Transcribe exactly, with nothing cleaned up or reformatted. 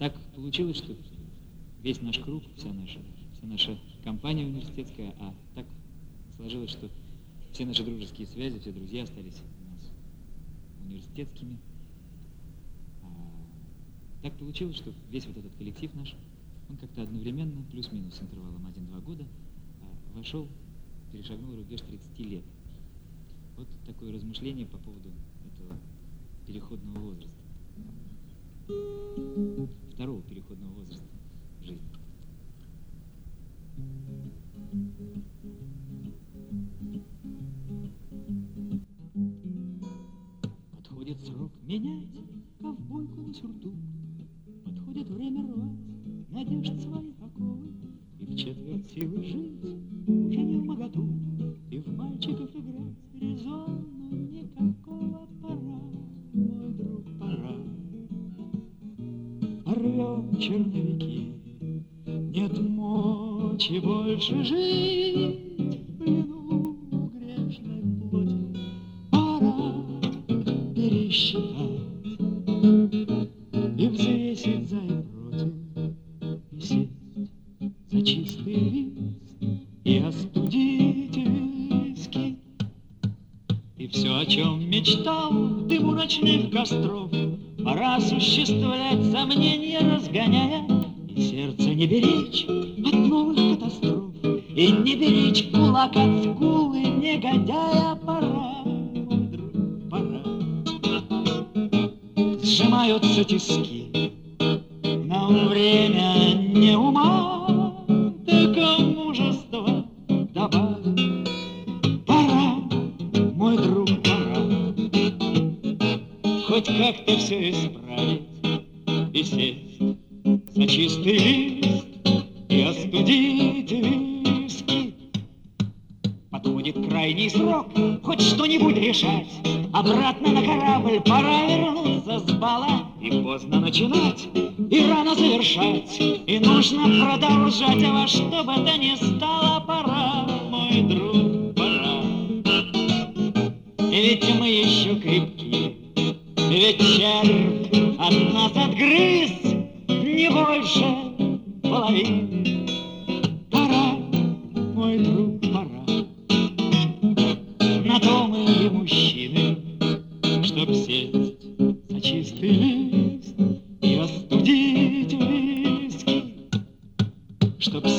Так получилось, что весь наш круг, вся наша, вся наша компания университетская, а так сложилось, что все наши дружеские связи, все друзья остались у нас университетскими. А так получилось, что весь вот этот коллектив наш, он как-то одновременно, плюс-минус с интервалом один-два года, вошел, перешагнул рубеж тридцати лет. Вот такое размышление по поводу этого переходного возраста. Второго переходного возраста в жизни. Подходит срок менять ковбойку на сюртук. Подходит время рвать надежд своих оковы. И в четверть силы жить уже не вмоготу. И в мальчиков играть резону никакого. Пора, мой друг, пора. Порвем черновики, нет мочи больше жить в плену грешной плоти. Пора пересчитать и взвесить за и против, и сесть за чистый лист и остудить виски. И все, о чем мечтал дым у ночных костров, пора осуществлять, сомнения разгоняя, и сердце не беречь от новых катастроф, и не беречь кулак от скулы негодяя. Пора, мой друг, пора. Сжимаются тиски, нам время не ума, только мужество добавить. Пора, мой друг, пора. Хоть как-то все исправить и сесть за чистый лист и остудить виски. Подходит крайний срок, хоть что-нибудь решать. Обратно на корабль пора вернуться с бала. И поздно начинать, и рано завершать. И нужно продолжать, а во что бы то ни стало. Пора, мой друг, пора. Ведь мы еще крепки, ведь червь от нас отгрыз не больше половины. Пора, мой друг, пора. На то мы и мужчины, чтоб сесть за чистый лист и остудить виски. Чтоб